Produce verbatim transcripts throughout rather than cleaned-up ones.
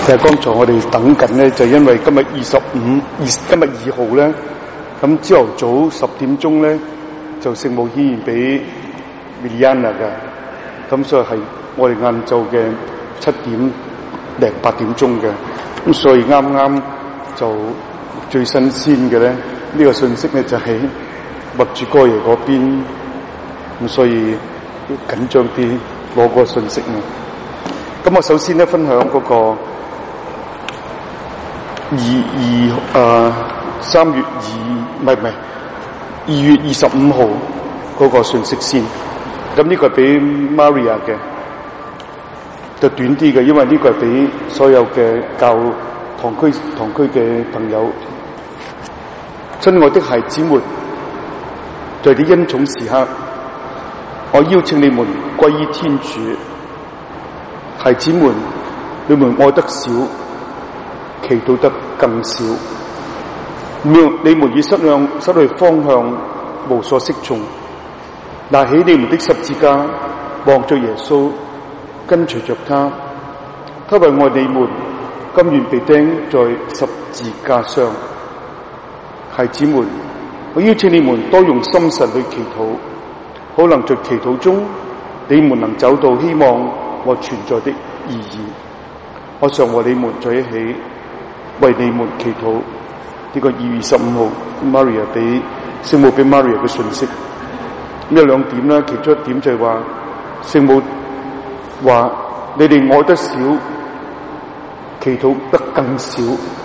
其實剛才我哋等緊咧，就因為今日二十五二今日二號咧，咁朝頭早十點鐘咧就聖母顯現俾 Miliana 嘅，咁所以係我哋晏晝嘅七點零八點鐘嘅，咁所以啱啱就最新鮮嘅咧，呢、這個信息咧就喺默主哥爺嗰邊，咁所以要緊張啲攞個信息啊。咁我首先咧分享嗰、那個。二二誒三月二唔係唔係二月二十五號嗰個信息先，咁呢個係俾 Maria 嘅，就短啲嘅，因為呢個係俾所有嘅教堂區堂區嘅朋友。親愛的孩子們，在你恩寵時刻，我邀請你們歸依天主。孩子們，你們愛得少，祈禱得更少，你們已失向失去方向，無所適從。拿起你們的十字架，望着耶穌，跟隨着他。他為愛你們，甘願被釘在十字架上。孩子們，我邀請你們多用心神去祈禱，可能在祈禱中，你們能找到希望和存在的意義。我常和你們在一起，為你們祈禱。呢、這個二月十五號 Maria 俾聖母俾 Maria 嘅信息，呢兩點啦，其中一點就係話聖母話你哋愛得少，祈禱得更少，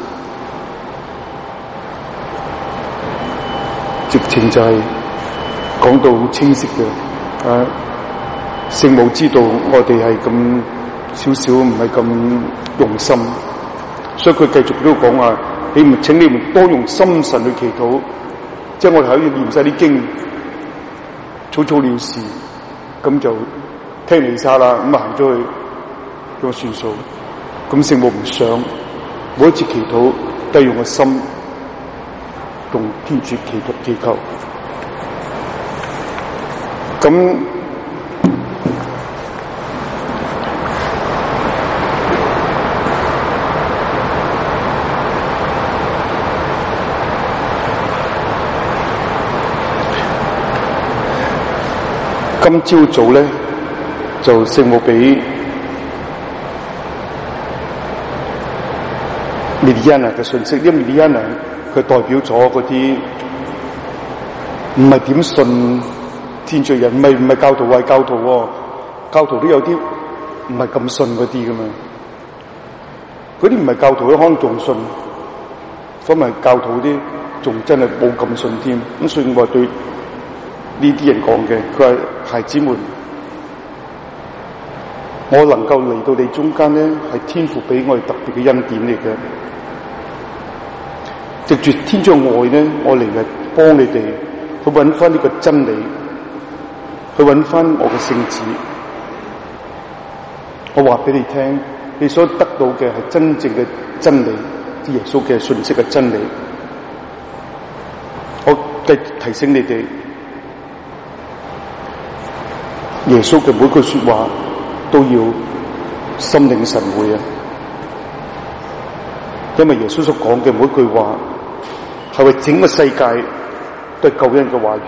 直情就係講到好清晰嘅。啊，聖母知道我哋係咁少少，唔係咁用心。所以佢繼續都講話，你們請你們多用心神去祈禱，即係我哋可以念晒啲經，草草了事，咁就聽彌撒啦，咁行咗去咁算數。咁聖母唔想，每一次祈禱都係用個心同天主祈禱祈求。咁今朝早咧就聖母俾 Miliana 嘅信息，因為 Miliana 佢代表咗嗰啲唔係點信天主人，唔係唔係教徒，係教徒喎，教徒都有啲唔係咁信嗰啲噶嘛，嗰啲唔係教徒都可能仲信，反為教徒啲仲真係冇咁信添。咁所以我對呢啲人講嘅，佢話孩子們，我能夠嚟到你中間咧，係天父俾我哋特別嘅恩典嚟嘅。藉住天主嘅愛咧，我嚟係幫你哋去揾翻呢個真理，去揾翻我嘅聖子。我話俾你聽，你所得到嘅係真正嘅真理，即耶穌嘅信息嘅真理。我繼續提醒你哋。耶穌嘅每句說話都要心領神會啊！因為耶穌所講嘅每句話係為整個世界都係救恩嘅話語。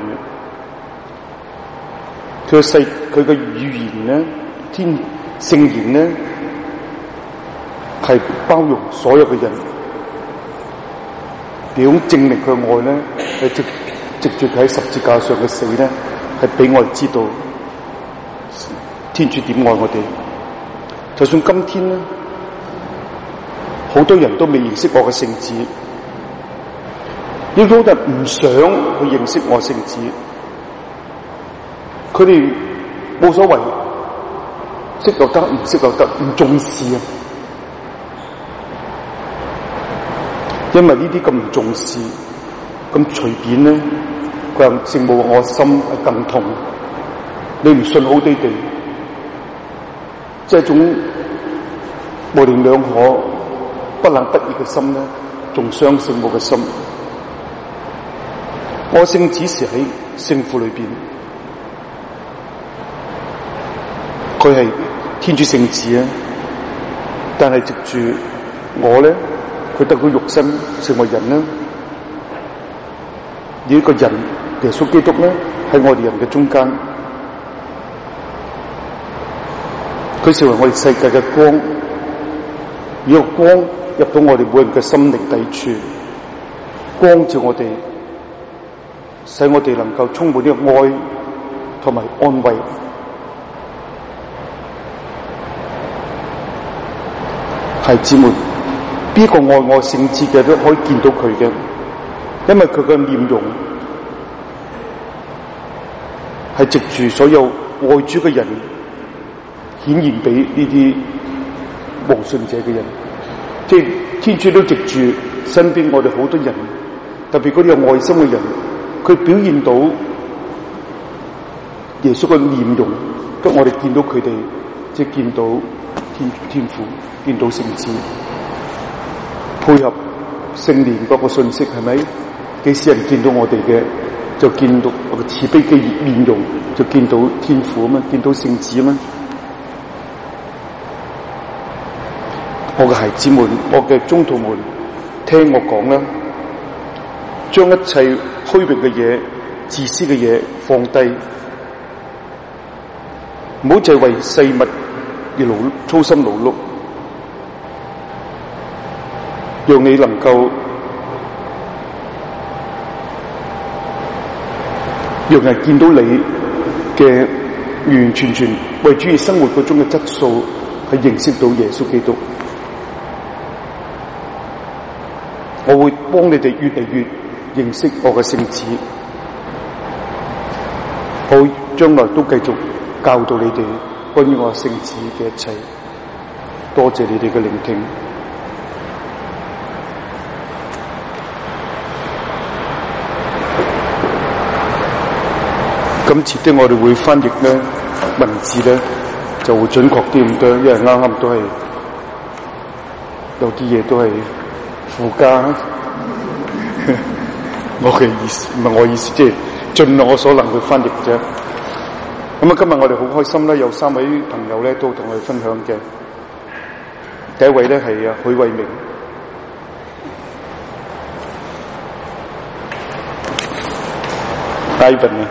佢嘅世佢嘅語言咧，天聖言咧係包容所有嘅人，表證明佢嘅愛咧係直直接喺十字架上嘅死咧係俾我哋知道。天主點愛我哋？就算今天咧，好多人都未認識我嘅聖子，亦都有人唔想去認識我聖子，佢哋冇所謂，識就得，唔識就得，唔重視啊！因為呢啲咁唔重視，咁隨便咧，佢話聖母我心係更痛。你唔信好地地。即係一種模棱兩可、不冷不熱嘅心咧，仲傷聖母嘅心。我聖子是喺聖父裏邊，佢係天主聖子啊，但係藉住我咧，佢得到肉身成為人啦，而一個人耶穌基督咧喺我哋人嘅中間，佢成為我哋世界嘅光，而個光入到我哋每人嘅心靈底處，光照我哋，使我哋能夠充滿呢個愛同埋安慰。孩子們，邊個愛我聖子嘅都可以見到佢嘅，因為佢嘅面容係藉住所有愛主嘅人顯現俾呢啲無信者嘅人，即係天主都藉住身邊我哋好多人，特別嗰啲有愛心嘅人，佢表現到耶穌嘅面容，咁我哋見到佢哋，即係見到天天父，見到聖子，配合聖年嗰個信息，係咪？幾時人見到我哋嘅，就見到我嘅慈悲嘅面容，就見到天父啊嘛，見到聖子啊嘛。我嘅孩子們，我嘅宗徒們，聽我講啦，將一切虛榮嘅嘢、自私嘅嘢放低，唔好就係為世物而勞操心勞碌，讓你能夠讓人見到你嘅完完全全為主義生活嗰種嘅質素，係認識到耶穌基督。我會幫你哋越嚟越認識我嘅聖子，我會將來都繼續教導你哋關於我聖子嘅一切。多謝你哋嘅聆聽。咁遲啲我哋會翻譯咧文字咧就會準確啲咁多，因為啱啱都係有啲嘢都係附加我嘅意思，唔係我意思，即係盡量我所能去翻譯啫。咁啊，今日我哋好開心啦，有三位朋友咧都同我哋分享嘅。第一位咧係啊許慧明。Ivan 啊。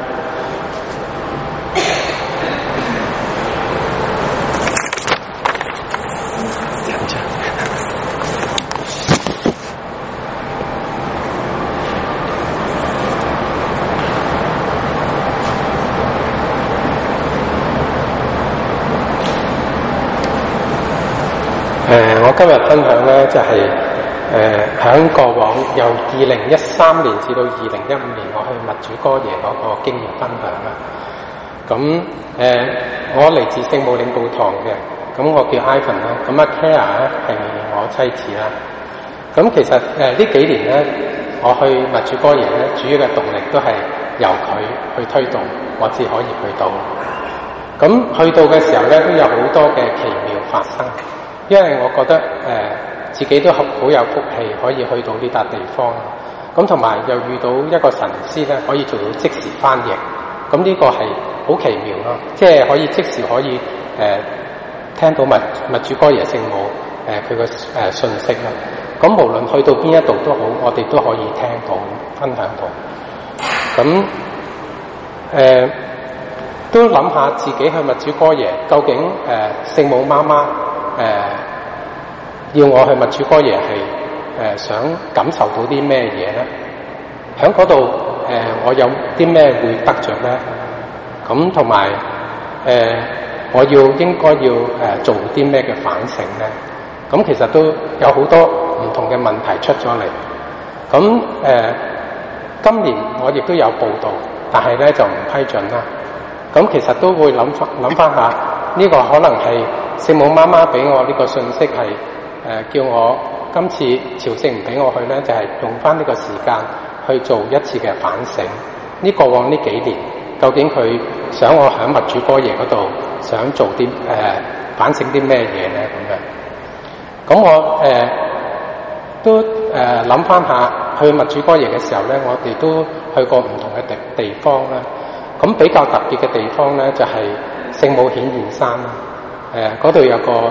誒、呃，我今日分享咧就係誒喺過往由二零一三年至到二零一五年，我去默主哥爺嗰個經驗分享啦。咁誒、呃，我嚟自聖母領報堂嘅，咁我叫 Ivan 啦，咁阿 Claire 咧係我妻子啦。咁其實誒呢、呃、幾年咧，我去默主哥爺咧，主要嘅動力都係由佢去推動，我至可以去到。咁去到嘅時候咧，都有好多嘅奇妙發生。因為我覺得誒、呃、自己都好有福氣，可以去到呢笪地方，咁同埋又遇到一個神師咧，可以做到即時翻譯，咁呢個係好奇妙咯，即係可以即時可以誒、呃、聽到默默主哥爺聖母誒佢個誒信息啦。咁無論去到邊一度都好，我哋都可以聽到分享到。咁誒、呃、都諗下自己去默主哥爺，究竟誒、呃、聖母媽媽誒、呃，要我去默主哥爺係誒想感受到啲咩嘢咧？喺嗰度誒，我有啲咩會得着咧？咁同埋誒，我要應該要誒、呃、做啲咩嘅反省咧？咁其實都有好多唔同嘅問題出咗嚟。咁誒、呃，今年我亦都有報道，但係咧就唔批准啦。咁其實都會諗翻諗翻下，呢、這個可能係聖母媽媽俾我呢個信息係誒、呃、叫我今次朝聖唔俾我去咧，就係、是、用翻呢個時間去做一次嘅反省。呢過往呢幾年，究竟佢想我喺默主哥爺嗰度想做啲誒、呃、反省啲咩嘢咧？咁樣，咁我誒、呃、都誒諗翻下去默主哥爺嘅時候咧，我哋都去過唔同嘅地地方啦。咁比較特別嘅地方咧，就係、是、聖母顯現山啦。誒嗰度有個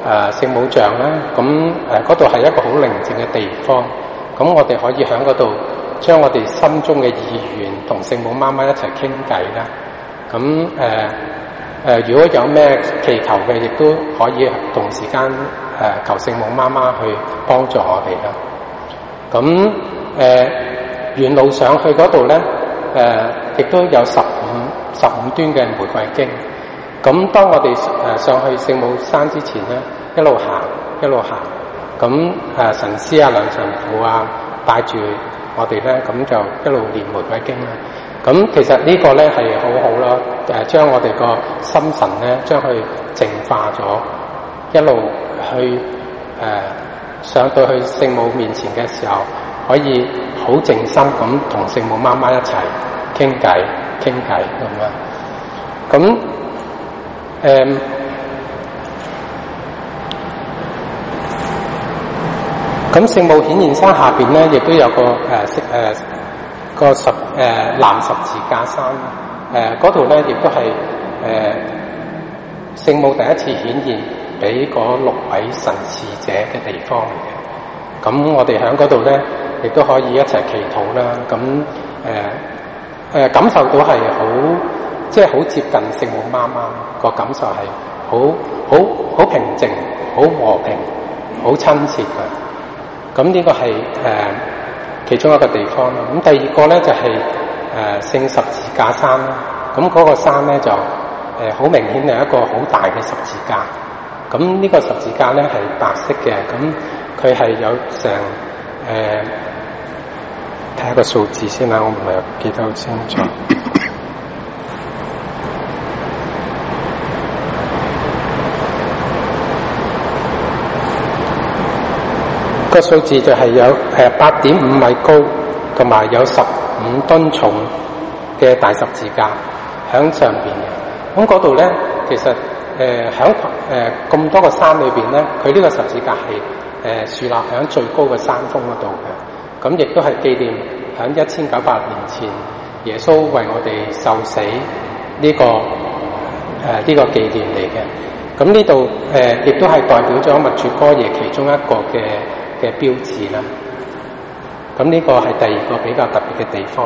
誒聖母像啦，咁誒嗰度係一個好寧靜嘅地方，咁我哋可以喺嗰度將我哋心中嘅意願同聖母媽媽一齊傾偈啦。咁誒誒，如果有咩祈求嘅，亦都可以同時間誒、呃、求聖母媽媽去幫助我哋啦。咁誒沿路上去嗰度咧，誒、呃、亦都有十五十五端嘅玫瑰經。咁當我哋誒上去聖母山之前咧，一路行一路行，咁誒神師啊、梁神父啊帶住我哋咧，咁就一路念玫瑰經啦。咁其實呢個咧係好好啦，誒將我哋個心神咧將佢淨化咗，一路去誒、呃、上到去聖母面前嘅時候，可以好靜心咁同聖母媽媽一齊傾偈傾偈咁樣。咁誒咁聖母顯現山下邊咧，亦都有個誒誒。呃個十誒、呃、藍十字架山，誒嗰度咧亦都係誒聖母第一次顯現俾嗰六位神視者嘅地方嚟嘅。咁我哋喺嗰度咧，亦都可以一齊祈禱啦。咁誒誒感受到係好，即係好接近聖母媽媽個感受係好好好平靜、好和平、好親切嘅。咁呢個係誒。呃其中一個地方啦，咁第二個咧就係、是、誒、呃、聖十字架山啦。咁嗰個山咧就誒好、呃、明顯係一個好大嘅十字架。咁呢個十字架咧係白色嘅，咁佢係有成誒睇下個數字先啦，我唔係記得好清楚。個數字就係有誒八點五米高，同埋有十五噸重嘅大十字架喺上邊嘅。咁嗰度咧，其實誒喺誒咁多個山裏邊咧，佢呢個十字架係誒豎立喺最高嘅山峰嗰度嘅。咁亦都係紀念喺一千九百年前耶穌為我哋受死呢、這個誒呢、呃這個紀念嚟嘅。咁呢度誒亦都係代表咗默主哥耶其中一個嘅嘅標誌啦。咁呢個係第二個比較特別嘅地方。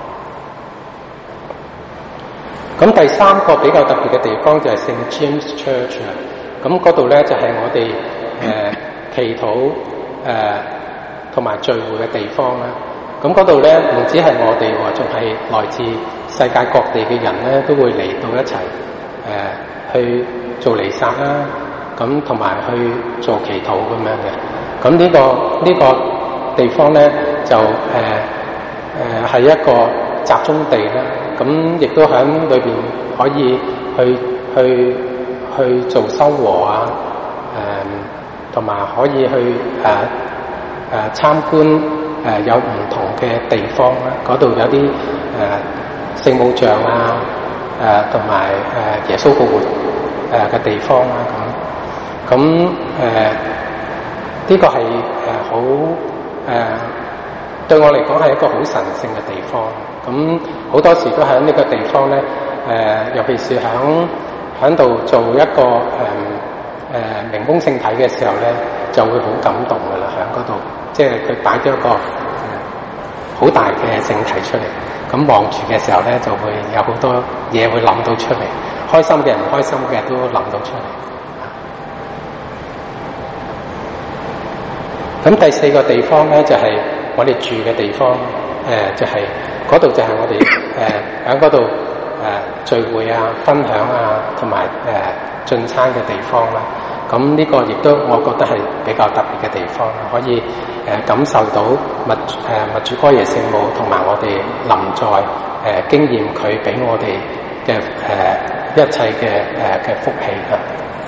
咁第三個比較特別嘅地方就係聖 James Church 啦。咁嗰度咧就係、是、我哋誒、呃、祈禱誒同埋聚會嘅地方啦。咁嗰度咧唔止係我哋喎，仲係來自世界各地嘅人咧都會嚟到一齊誒、呃、去做彌撒啦，咁同埋去做祈禱咁樣嘅。咁呢、這個呢、這個地方咧就誒誒係一個集中地啦。咁亦都喺裏邊可以去去去做修和啊，誒同埋可以去誒誒、呃、參觀誒、呃、有唔同嘅地方啦。嗰度有啲誒聖母像啊，誒同埋誒耶穌復活誒嘅地方啦。咁咁誒呢個係誒好誒對我嚟講係一個好神聖嘅地方。咁好多時都喺呢個地方咧，誒、呃，尤其是喺喺度做一個誒誒、呃、明供聖體嘅時候咧，就會好感動噶啦。喺嗰度，即係佢擺咗一個好、呃、大嘅聖體出嚟，咁望住嘅時候咧，就會有好多嘢會諗到出嚟，開心嘅、唔開心嘅都諗到出嚟。咁第四個地方咧，就係、是、我哋住嘅地方，誒、呃，就係、是。嗰度就係我哋誒喺嗰度誒聚會啊、分享啊，同埋誒進餐嘅地方啦。咁呢個亦都我覺得係比較特別嘅地方，可以誒、呃、感受到默誒默主哥耶聖母同埋我哋臨在誒、呃、經驗佢俾我哋嘅誒一切嘅誒嘅福氣啊。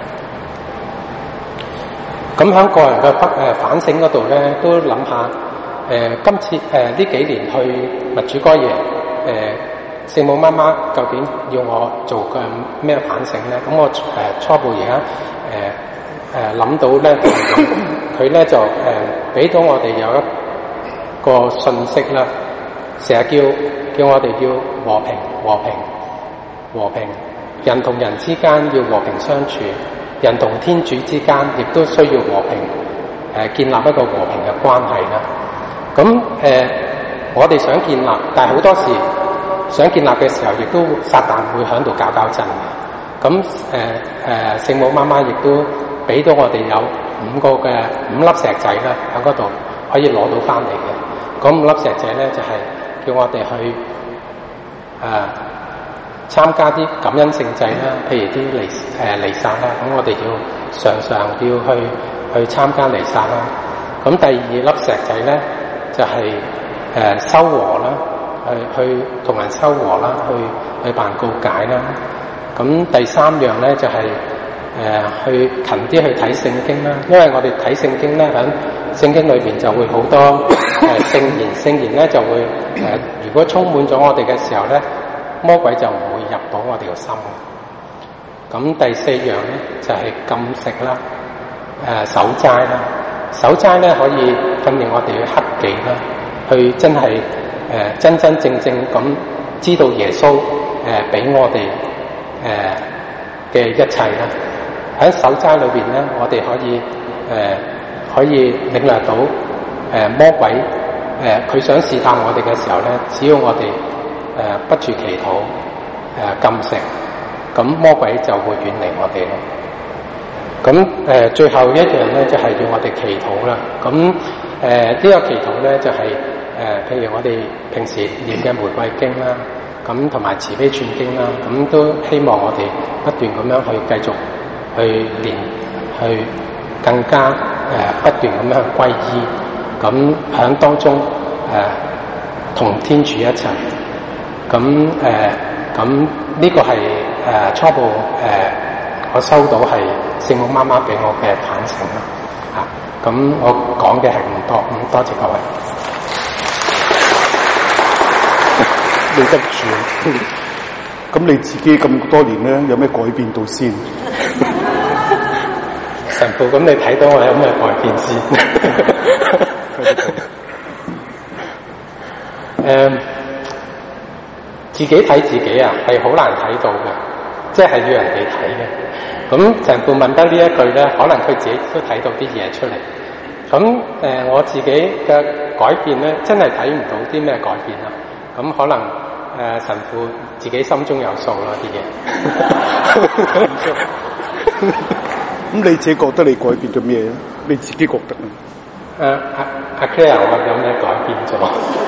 咁喺個人嘅反誒反省嗰度咧，都諗下。誒、呃、今次誒呢、呃、幾年去默主哥耶誒聖母媽媽究竟要我做嘅咩反省咧？咁我誒、呃、初步而家誒誒諗到咧，佢咧就誒俾、呃、到我哋有一個信息啦，成日叫叫我哋要和平和平和平，人同人之間要和平相處， 人同天主之間亦都需要和平，誒、呃、建立一個和平嘅關係啦。咁誒、呃，我哋想建立，但係好多時想建立嘅時候，亦都撒旦會喺度搞搞震嘅。咁誒誒，聖母媽媽亦都俾到我哋有五個嘅五粒石仔啦，喺嗰度可以攞到翻嚟嘅。嗰五粒石仔咧，就係、是、叫我哋去誒、呃、參加啲感恩聖祭啦，譬如啲彌誒彌撒啦，咁我哋要常常要去去參加彌撒啦。咁第二粒石仔咧，就係、是、誒、呃、修和啦，去去同人修和啦，去去辦告解啦。咁第三樣咧就係、是、誒、呃、去勤啲去睇聖經啦，因為我哋睇聖經咧，喺聖經裏邊就會好多誒聖言，聖言咧就會誒、呃、如果充滿咗我哋嘅時候咧，魔鬼就唔會入到我哋個心。咁第四樣咧就係、是、禁食啦，誒、呃、守齋啦，守齋咧可以訓練我哋去克己啦，去真係誒、呃、真真正正咁知道耶穌誒俾、呃、我哋誒嘅、呃、一切啦。喺守齋裏邊咧，我哋可以誒、呃、可以領略到誒、呃、魔鬼誒佢、呃、想試探我哋嘅時候咧，只要我哋誒、呃、不住祈禱誒、呃、禁食，咁魔鬼就會遠離我哋咯。咁誒、呃、最後一樣咧就係、是、要我哋祈禱啦。咁誒呢個祈禱咧就係、是、誒、呃、譬如我哋平時念嘅玫瑰經啦，咁同埋慈悲串經啦，咁都希望我哋不斷咁樣去繼續去練，去更加誒、呃、不斷咁樣去皈依，咁喺當中誒同、呃、天主一齊。咁誒咁呢個係誒、呃、初步誒、呃、我收到係聖母媽媽俾我嘅反省啦。嚇、啊，咁我講嘅係唔多，咁多謝各位。 你得住，咁你自己咁多年咧，有咩改變到先？ 神父，咁你睇到我有咩改變先？誒、嗯，自己睇自己啊，係好難睇到嘅，即係要人哋睇嘅。咁神父問得呢一句咧，可能佢自己都睇到啲嘢出嚟。咁誒、呃，我自己嘅改變咧，真係睇唔到啲咩改變啦。咁可能誒、呃、神父自己心中有數咯啲嘢。 咁你自己覺得你改變咗咩咧？你自己覺得咧？ 誒阿阿 Claire，我有咩改變咗？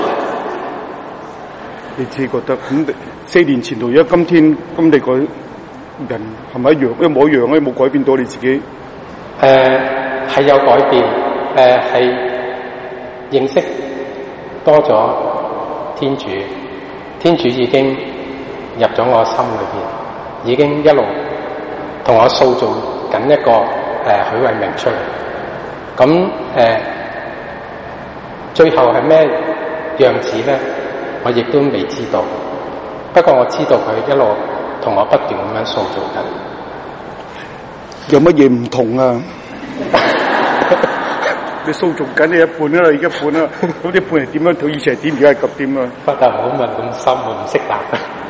你自己覺得咁？四年前同而家今天，咁你個人係咪一樣？一模一樣咧？冇改變到你自己？ 誒係、呃、有改變，誒係認識多咗天主，天主已經入咗我心裏邊，已經一路同我塑造緊一個誒、呃、許慧明出嚟。咁誒、呃、最後係咩樣子咧？我亦都未知道。不過我知道佢一路同我不斷咁樣塑造緊。 有乜嘢唔同啊？你塑造緊你一半啦，而家一半啦，咁啲半係點樣？佢以前係點，而家係咁點啊？ 不但唔好問咁深，我唔識答。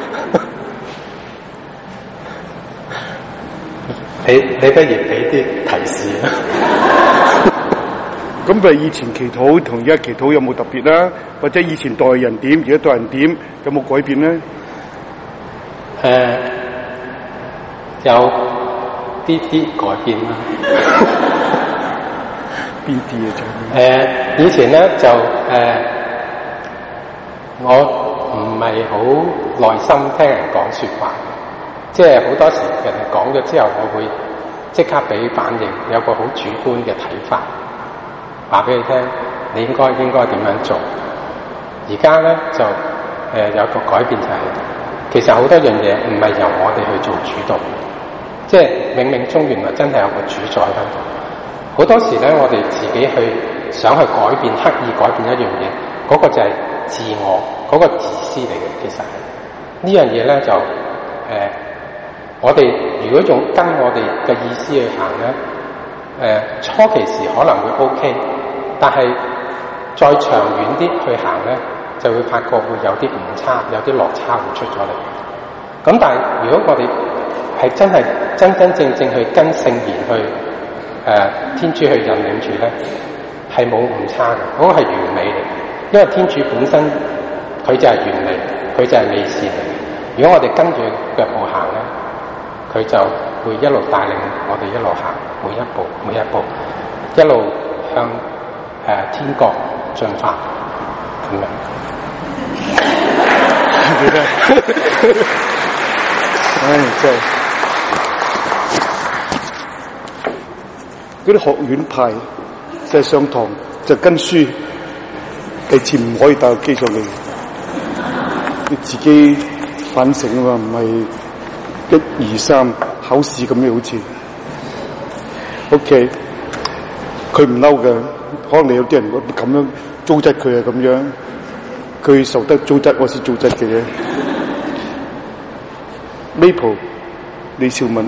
你你不如俾啲提示啦。 咁佢以前祈禱同而家祈禱有冇特別啦？或者以前待人點，而家待人點，有冇改變咧？誒、 呃，有啲啲改變啦。 邊啲嘢就？誒、 呃，以前咧就誒、呃，我唔係好耐心聽人講說話，即係好多時人哋講咗之後，我會即刻俾反應，有個好主觀嘅睇法，話俾你聽，你應該應該點樣做。而家咧就誒、呃、有個改變就係、是，其實好多樣嘢唔係由我哋去做主導，即係冥冥中原來真係有個主宰喺度。好多時咧，我哋自己去想去改變，刻意改變一樣嘢，嗰、那個就係自我，嗰、那個自私嚟嘅。其實呢樣嘢咧就誒、呃，我哋如果用跟我哋嘅意思去行咧，誒、呃、初期時可能會 OK， 但係再長遠啲去行咧，就會發覺會有啲誤差，有啲落差會出咗嚟。咁但係如果我哋係真係真真正正去跟聖言去誒、呃、天主去引領住咧，係冇誤差嘅，嗰、那個係完美嚟。因為天主本身佢就係完美，佢就係美善嚟。如果我哋跟住腳步行咧，佢就會一路帶領我哋一路行，每一步每一步，一路向誒、呃、天國進發咁樣。 唉，真係嗰啲學院派即係上堂就跟書，第次唔可以帶個機上嚟，你自己反省啊嘛，唔係一二三考試咁樣好似。OK， 佢唔嬲嘅，可能你有啲人會咁樣糟質佢啊咁樣，佢受得糟質，我先糟質嘅啫。Maple， 李兆敏。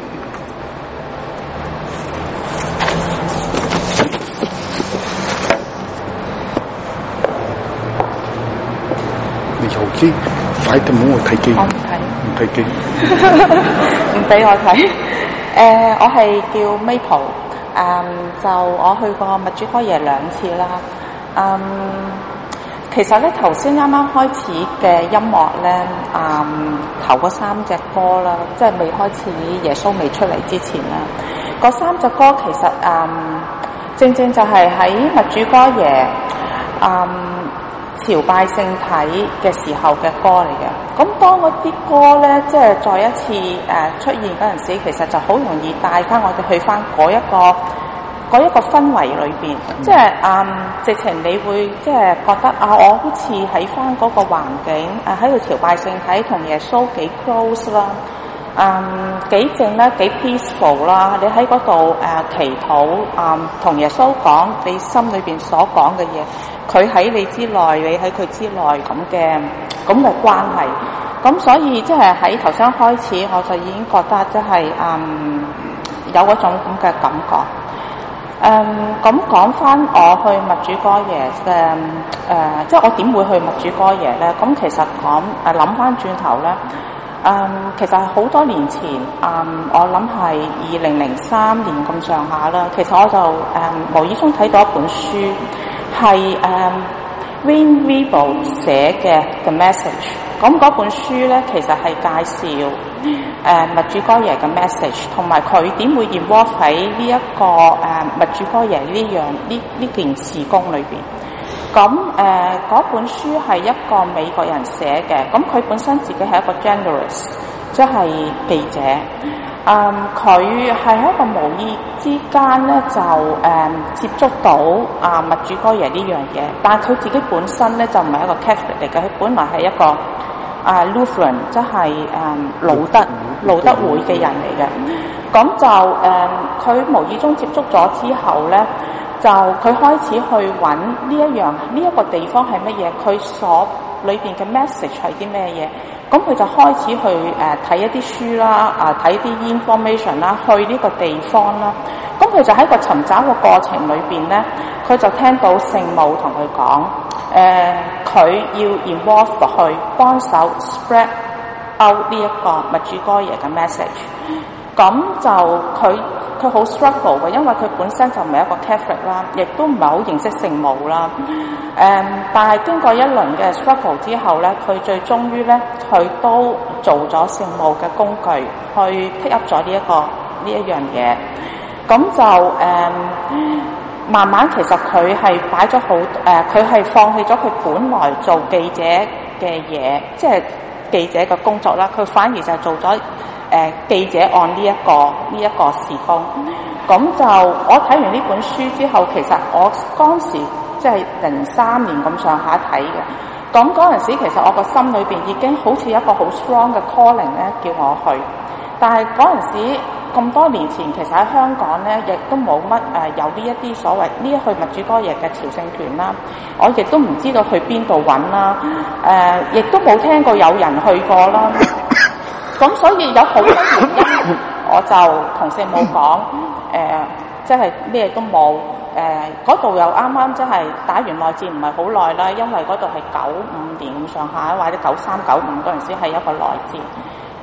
你手機快啲，唔好我睇機。 我唔睇。 唔睇機。 唔俾我睇。誒、呃，我係叫 Maple。誒，就我去過默主哥耶兩次啦。嗯。其實咧，頭先啱啱開始嘅音樂咧，嗯，頭嗰三隻歌啦，即係未開始耶穌未出嚟之前啦，嗰三隻歌其實嗯，正正就係喺默主哥耶嗯朝拜聖體嘅時候嘅歌嚟嘅。咁當嗰啲歌咧，即係再一次誒、呃、出現嗰陣時，其實就好容易帶翻我哋去翻嗰一個。嗰一個氛圍裏邊，即係嗯，直情你會即係覺得啊，我好似喺翻嗰個環境，誒喺度朝拜聖體，同耶穌幾 close 啦，嗯幾靜啦，幾 peaceful 啦，你喺嗰度誒祈禱，嗯同耶穌講你心裏邊所講嘅嘢，佢喺你之內，你喺佢之內咁嘅咁嘅關係，咁所以即係喺頭先開始，我就已經覺得即係嗯有嗰種咁嘅感覺。誒咁講翻我去默主哥耶嘅誒，即係我點會去默主哥耶咧？咁其實講誒諗翻轉頭咧，誒、呃、其實係好多年前，誒、呃、我諗係二零零三年咁上下啦。其實我就誒、呃、無意中睇到一本書，係誒、呃、Wayne Weibo 寫嘅 The Message。咁嗰本書咧，其實係介紹誒默主哥耶嘅 message， 同埋佢點會 involve 喺呢一個誒默主哥耶呢樣呢呢件事工裏邊。咁誒嗰本書係一個美國人寫嘅，咁佢本身自己係一個 journalist， 即係記者。嗯，佢係喺一個無意之間咧，就誒、嗯、接觸到啊默主哥耶呢樣嘢，但係佢自己本身咧就唔係一個 Catholic 嚟嘅，佢本來係一個啊 Lutheran， 即係誒路德路德會嘅人嚟嘅。咁就誒佢、嗯、無意中接觸咗之後咧，就佢開始去揾呢一樣呢一個地方係乜嘢，佢所裏邊嘅 message 係啲咩嘢。咁佢就開始去誒睇、呃、一啲書啦，啊睇啲 information 啦，去呢個地方啦。咁佢就喺個尋找嘅過程裏邊咧，佢就聽到聖母同佢講，誒、呃、佢要 involve 去幫手 spread out 呢一個默主哥耶嘅 message。咁就佢佢好 struggle 嘅，因為佢本身就唔係一個 Catholic 啦，亦都唔係好認識聖母啦。誒、嗯，但係經過一輪嘅 struggle 之後咧，佢最終於咧，佢都做咗聖母嘅工具，去 pick up 咗呢一個呢一樣嘢。咁就誒、嗯，慢慢其實佢係擺咗好誒，佢、呃、係放棄咗佢本來做記者嘅嘢，即係記者嘅工作啦。佢反而就係做咗。誒、呃、記者按呢、這、一個呢一、這個事工，咁就我睇完呢本書之後，其實我當時即係零三年咁上下睇嘅，咁嗰陣時其實我個心裏邊已經好似一個好 strong 嘅 calling 咧，叫我去。但係嗰陣時咁多年前，其實喺香港咧，亦都冇乜誒有呢一啲所謂呢一去默主哥耶嘅朝聖團啦，我亦都唔知道去邊度揾啦，誒、呃、亦都冇聽過有人去過啦。咁所以有好多原因，我就同聖母講，誒、呃，即係咩都冇，誒、呃，嗰度又啱啱即係打完內戰唔係好耐啦，因為嗰度係九五年咁上下，或者九三九五嗰陣時係一個內戰。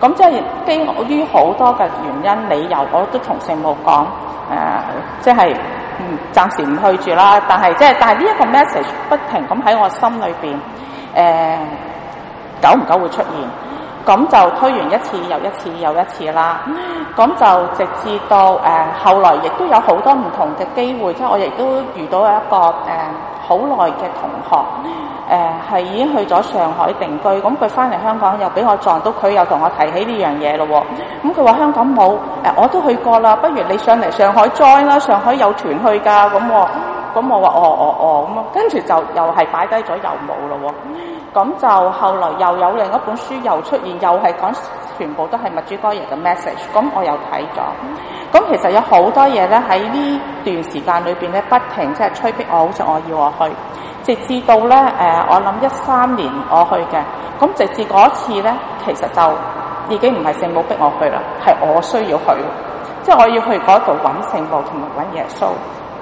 咁即係基於好多嘅原因理由，我都同聖母講，誒、呃，即係嗯暫時唔去住啦。但係即係但係呢一個 message 不停咁喺我心裏邊，誒、呃，久唔久會出現。咁就推完一次又一次又一次啦，咁就直至到誒、呃、後來亦都有好多唔同嘅機會，即係我亦都遇到一個誒好耐嘅同學，誒、呃、係已經去咗上海定居，咁佢翻嚟香港又俾我撞到，佢又同我提起呢樣嘢咯。咁佢話香港冇，誒、呃、我都去過啦，不如你上嚟上海 join 啦，上海有團去㗎，咁我咁我話哦哦哦咁啊，跟住就又係擺低咗又冇咯。咁就後來又有另一本書又出現，又係講全部都係默主哥耶嘅 message。咁我又睇咗。咁其實有好多嘢咧喺呢段時間裏邊咧，不停即係催逼我，好似我要我去，直至到咧誒、呃，我諗一三年我去嘅。咁直至嗰次咧，其實就已經唔係聖母逼我去啦，係我需要去，即係我要去嗰度揾聖母同埋揾耶穌。誒、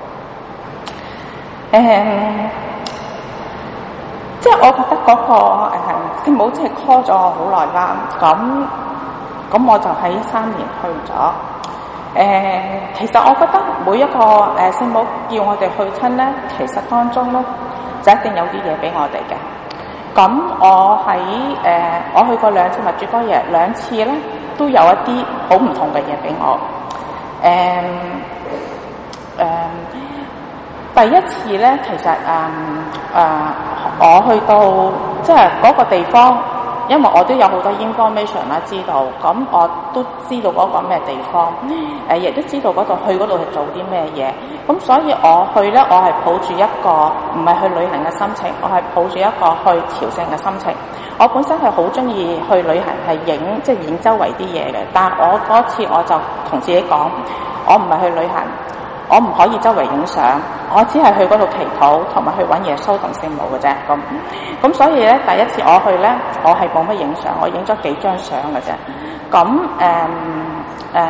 嗯。即係我覺得嗰、那個誒聖母即係 call 咗我好耐啦，咁咁我就喺一三年去咗。誒、呃，其實我覺得每一個誒聖母叫我哋去親咧，其實當中咧就一定有啲嘢俾我哋嘅。咁我喺誒、呃、我去過兩次默主哥耶，兩次咧都有一啲好唔同嘅嘢俾我。誒、呃、誒。呃第一次咧，其實誒誒、呃，我去到即係嗰個地方，因為我都有好多 information 啦，知道，咁我都知道嗰個咩地方，誒、呃，亦都知道嗰度去嗰度係做啲咩嘢，咁所以我去咧，我係抱住一個唔係去旅行嘅心情，我係抱住一個去朝聖嘅心情。我本身係好中意去旅行，係影即係影周圍啲嘢嘅，但係我嗰次我就同自己講，我唔係去旅行。我唔可以周圍影相，我只係去嗰度祈禱，同埋去揾耶穌同聖母嘅啫。咁咁所以咧，第一次我去咧，我係冇乜影相，我影咗幾張相嘅啫。咁誒誒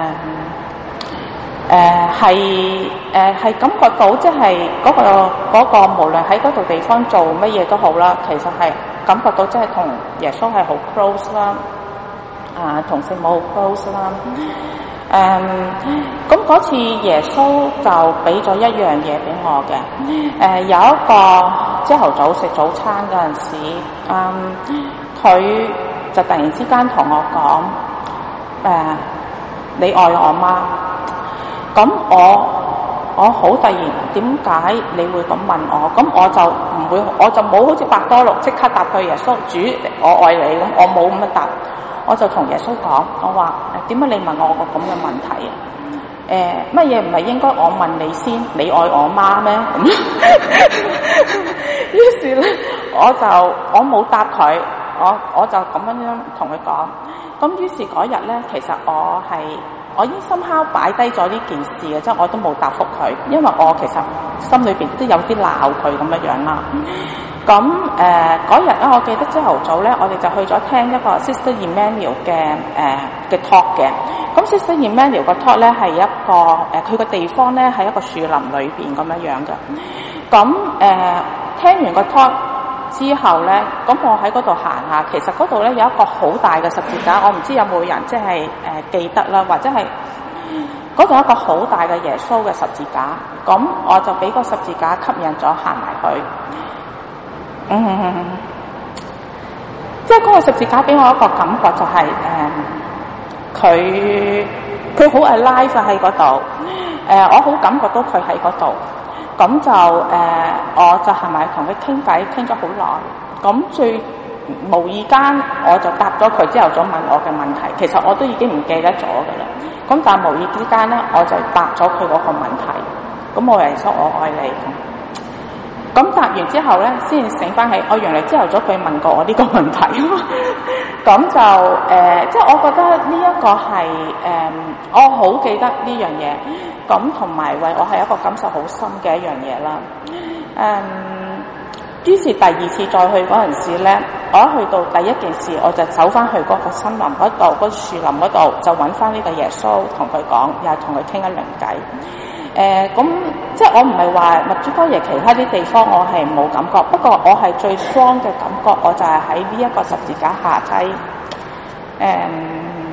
誒係誒係感覺到即係嗰個嗰個無論喺嗰度地方做乜嘢都好啦，其實係感覺到即係同耶穌係好 close 啦，啊同聖母好 close 啦。誒，咁嗰、um, 次耶穌就俾咗一樣嘢俾我嘅。誒、呃，有一個朝頭早食早餐嗰陣時，嗯，佢就突然之間同我講，誒、呃，你愛我嗎？咁我我好突然，點解你會咁問我？咁我就唔會，我就冇好似伯多祿即刻答佢耶穌主，我愛你咁，我冇咁樣答。我就同耶穌講，我話誒點解你問我個咁嘅問題啊？誒乜嘢唔係應該我問你先？你愛我媽咩？咁於是咧，我就我冇答佢，我我就咁樣樣同佢講。咁於是嗰日咧，其實我係我已經深刻擺低咗呢件事嘅，即係我都冇答覆佢，因為我其實心裏邊都有啲鬧佢咁樣樣啦。咁誒嗰日咧，我記得朝頭早咧，我哋就去咗聽一個 Sister Emmanuel 嘅誒嘅 talk 嘅。咁 Sister Emmanuel 個 talk 咧係一個誒，佢個地方咧係一個樹林裏邊咁樣樣嘅。咁誒、呃、聽完個 talk 之後咧，咁我喺嗰度行下，其實嗰度咧有一個好大嘅十字架，我唔知有冇人即係誒記得啦，或者係嗰度有一個好大嘅耶穌嘅十字架。咁我就俾個十字架吸引咗行埋去。嗯，即係嗰個十字架俾我一個感覺就係、是、誒，佢佢好 alive 喺嗰度，誒、呃、我好感覺到佢喺嗰度，咁就誒、呃、我就係咪同佢傾偈傾咗好耐，咁最無意間我就答咗佢之後想問我嘅問題，其實我都已經唔記得咗㗎啦，咁但係無意之間咧我就答咗佢嗰個問題，咁我係說我愛你。咁答完之後咧，先醒翻起，我原來朝頭早佢問過我呢個問題，咁就誒、呃，即係我覺得呢一個係誒、呃，我好記得呢樣嘢，咁同埋為我係一個感受好深嘅一樣嘢啦。誒、呃，於是第二次再去嗰陣時咧，我一去到第一件事，我就走翻去嗰個森林嗰度，嗰、嗰個樹林嗰度，就揾翻呢個耶穌，同佢講，又係同佢傾一輪偈。誒咁、呃，即係我唔係話默主哥耶其他啲地方我係冇感覺，不過我係最 strong 嘅感覺，我就係喺呢一個十字架下低。誒、呃，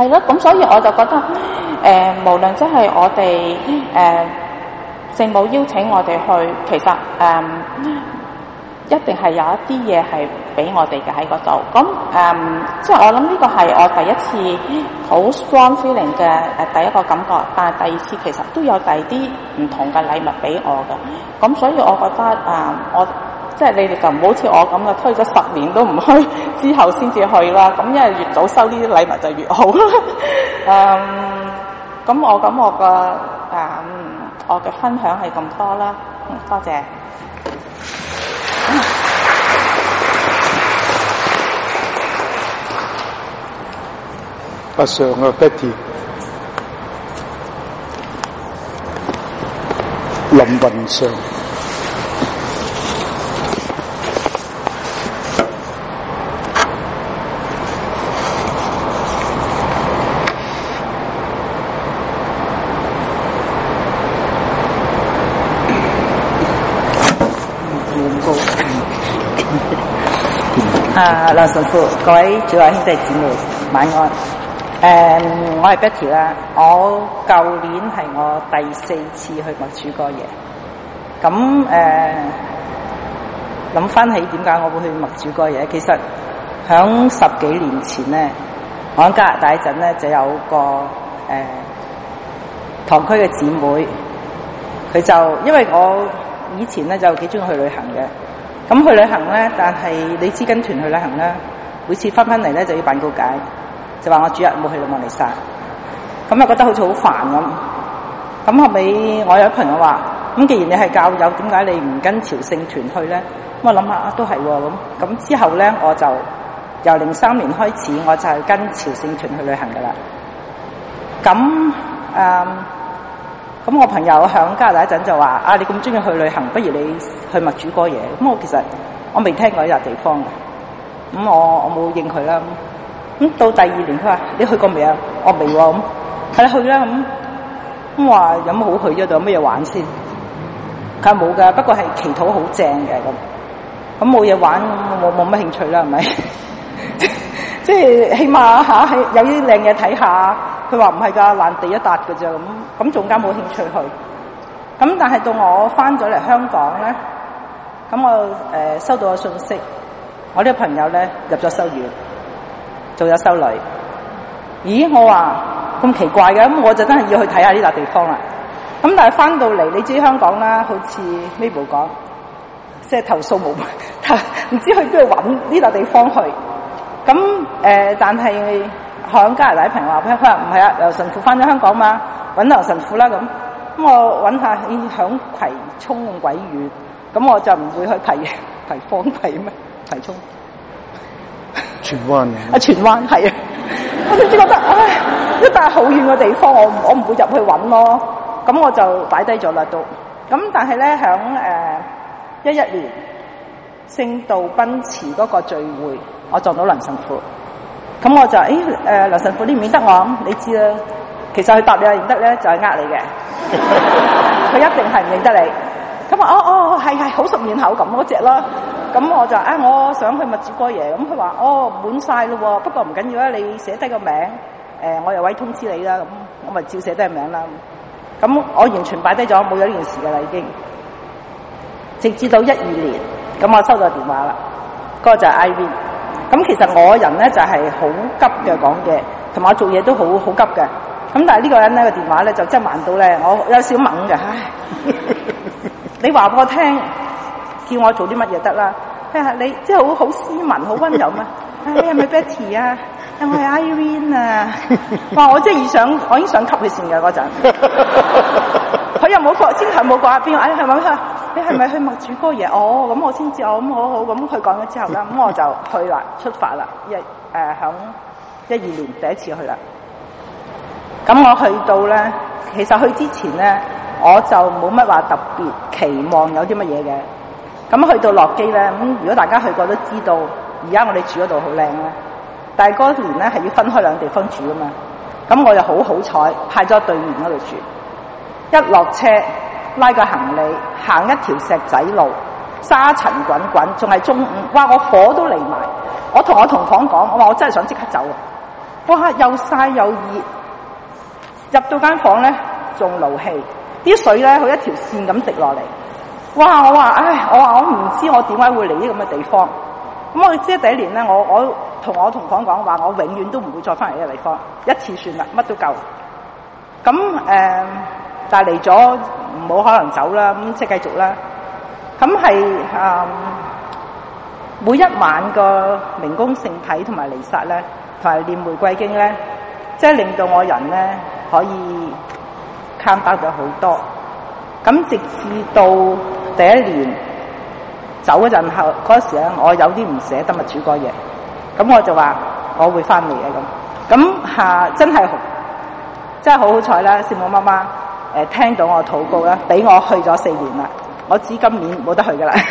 係咯，咁所以我就覺得誒、呃，無論即係我哋誒聖母邀請我哋去，其實誒、呃、一定係有一啲嘢係俾我哋嘅喺嗰度。咁誒、呃，即係我諗呢個係我第一次好 strong feeling 嘅誒、呃、第一個感覺，但係第二次其實都有第二啲唔同嘅禮物俾我嘅。咁所以我覺得誒、呃、我。即係你哋就唔好似我咁嘅，推咗十年都唔去，之後先至去啦。咁因為越早收呢啲禮物就越好啦。嗯，咁我咁我個誒、嗯、我嘅分享係咁多啦。嗯，多謝。 阿常啊 ，Betty， 林雲常。 啊，梁神父，各位主內兄弟姊妹，晚安。誒、嗯，我係 Betty 啦。我舊年係我第四次去默主哥耶。咁誒，諗翻起點解我會去默主哥耶？其實響十幾年前咧，我喺加拿大嗰陣咧，就有個誒、呃、堂區嘅姊妹，佢就因為我以前咧就幾中意去旅行嘅。咁去旅行咧，但係你知跟團去旅行咧，每次翻翻嚟咧就要辦告解，就話我主日冇去到望彌撒，咁啊覺得好似好煩咁。咁後尾我有朋友話：咁既然你係教友，點解你唔跟朝聖團去咧？咁我諗下啊，都係喎咁。咁之後咧，我就由零三年開始，我就係跟朝聖團去旅行噶啦。咁誒。咁我朋友響加拿大一陣就話：啊，你咁中意去旅行，不如你去默主哥耶。咁我其實我未聽過呢笪地方嘅，咁我我冇應佢啦。咁到第二年佢話：你去過未啊？我未喎。咁係啦，去啦。咁咁話有乜好去啫？度有乜嘢玩先？佢話冇㗎，不過係祈禱好正嘅咁。咁冇嘢玩，我冇乜興趣啦，係咪？即係起碼嚇係有啲靚嘢睇下。佢話唔係㗎，爛地一笪㗎啫咁，咁仲加冇興趣去。咁但係到我翻咗嚟香港咧，咁我誒、呃、收到個信息，我呢個朋友咧入咗修院，做咗修女。咦，我話咁奇怪嘅，咁我就真係要去睇下呢笪地方啦。咁但係翻到嚟，你知香港啦，好似 Mabel 講，即係投訴無門，唔知去邊度揾呢笪地方去。咁誒、呃，但係。響加拿大啲朋友話：佢話唔係啊，劉神父翻咗香港嘛，揾劉神父啦咁。咁我揾下，咦，響葵涌咁鬼遠，咁我就唔會去葵葵芳葵咩？葵涌荃灣啊，荃灣係啊，我甚至覺得唉，一笪好遠嘅地方，我我唔會入去揾咯。咁我就擺低咗啦都。咁但係咧，響誒一一年聖道賓池嗰個聚會，我撞到梁神父。咁我就誒誒梁神父你唔認得我，咁你知啦。其實佢答你認得咧，就係呃你嘅。佢一定係唔認得你。咁啊哦哦係係好熟面口咁嗰隻啦。咁我就啊我想去默主哥耶。咁佢話哦滿晒咯喎，不過唔緊要啦，你寫低個名，誒、呃、我又委通知你啦。咁我咪照寫低個名啦。咁我完全擺低咗，冇咗呢件事噶啦已經。直至到一二年，咁我收到電話啦，嗰、那個就係 Irene。咁其實我人咧就係、是、好急嘅講嘢，同埋我做嘢都好好急嘅。咁但係呢個人咧個電話咧就真係慢到咧，我有少懵嘅。唉，你話俾我聽，叫我做啲乜嘢得啦？佢話你即係好好斯文、好溫柔嘛？你係咪 Betty 啊？我係 Irene 啊！哇！我真係想，我已經想吸佢線嘅嗰陣。佢又冇講，先係冇講下邊個？哎，係咪佢？你係咪去默主哥耶？哦，咁我先知哦，咁好好。咁佢講咗之後啦，咁我就去啦，出發啦。一誒響一二年第一次去啦。咁我去到咧，其實去之前咧，我就冇乜話特別期望有啲乜嘢嘅。咁去到落機咧，咁如果大家去過都知道，而家我哋住嗰度好靚咧。但係嗰年咧係要分開兩地方住噶嘛。咁我就好好彩，派咗對面嗰度住。一落車拉個行李，行一條石仔路，沙塵滾滾，仲係中午，哇！我火都嚟埋。我同我同房講，我話我真係想即刻走啊！ 哇！又曬又熱，入到間房咧仲勞氣，啲水咧好一條線咁滴落嚟。哇！我話唉，我話我唔知我點解會嚟呢咁嘅地方。咁我知第一年咧，我我同我同房講話，我永遠都唔會再翻嚟呢個地方，一次算啦，乜都夠。咁誒、呃，但係嚟咗冇可能走啦，咁即係繼續啦。咁係誒，每一晚個明供聖體同埋彌撒咧，同埋念玫瑰經咧，即係令到我人咧可以 calm down咗好多。咁直至到第一年走嗰陣後嗰時咧，我有啲唔捨得咪煮過嘢，咁我就話我會翻嚟嘅咁。咁下、啊、真係真係好好彩啦！聖母媽媽誒聽到我禱告啦，俾我去咗四年啦。我知今年冇得去噶啦。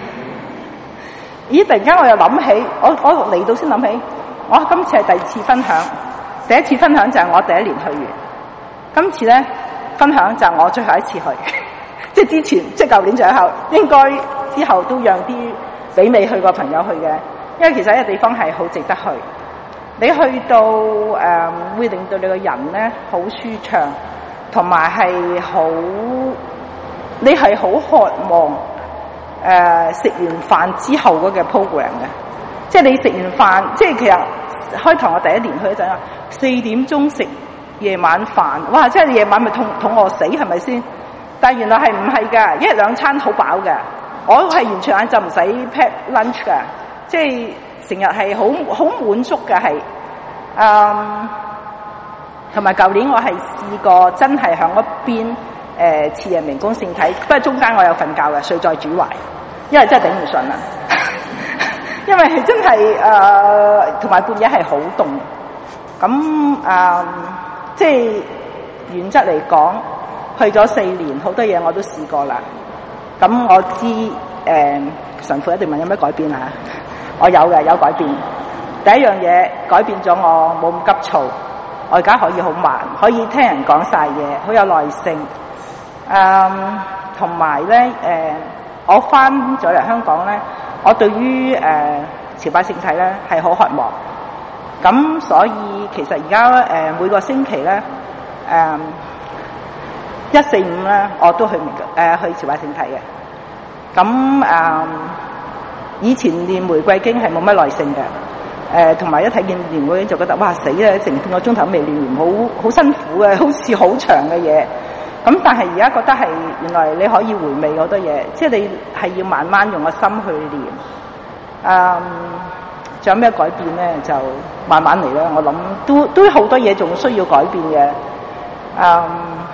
咦！突然間我又諗起，我我嚟到先諗起，我今次係第二次分享，第一次分享就係我第一年去完，今次咧分享就係我最後一次去，即係之前即係舊年最後，應該之後都讓啲俾未去過朋友去嘅，因為其實呢個地方係好值得去。你去到誒、呃、會令到你個人咧好舒暢，同埋係好，你係好渴望誒、呃、食完飯之後嗰個 program 嘅，即係你食完飯，即係其實開頭我第一年去嗰陣啊，四點鐘食夜晚飯，哇！即係夜晚咪痛肚餓死係咪先？但係原來係唔係㗎，一日兩餐好飽嘅，我係完全晏晝唔使 pack lunch 㗎，即係。成日係好好滿足嘅係，嗯，同埋舊年我係試過真係響嗰邊誒次日明供聖體，不過中間我有瞓覺嘅，睡在主懷，因為真係頂唔順啦，因為係真係誒同埋半夜係好凍，咁誒即係原則嚟講，去咗四年好多嘢我都試過啦，咁我知誒、呃、神父一定問有咩改變啊？我有嘅，有改變。第一樣嘢改變咗我冇咁急躁，我而家可以好慢，可以聽人講晒嘢，好有耐性。嗯，同埋咧，誒、呃，我翻咗嚟香港咧，我對於誒朝拜聖體咧係好渴望。咁所以其實而家誒每個星期咧，誒一四五咧我都去誒、呃、去朝拜聖體嘅。咁誒。呃以前念玫瑰經係冇乜耐性嘅，誒同埋一睇見念玫瑰經就覺得哇死啦，成半個鐘頭未念完，好好辛苦嘅，好似好長嘅嘢。咁但係而家覺得係原來你可以回味好多嘢，即係你係要慢慢用個心去念。嗯，仲有咩改變咧？就慢慢嚟啦。我諗都都好多嘢仲需要改變嘅。嗯，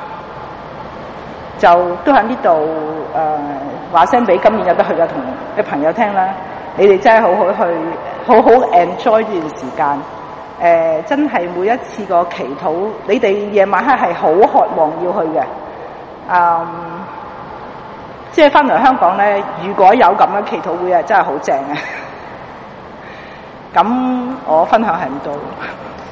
就都喺呢度誒話聲俾今年有得去嘅同嘅朋友聽啦，你哋真係好好去，好好 enjoy 呢段時間。誒、呃，真係每一次個祈禱，你哋夜晚黑係好渴望要去嘅。嗯，即係翻嚟香港咧，如果有咁嘅祈禱會啊，真係好正啊！咁我分享係唔到。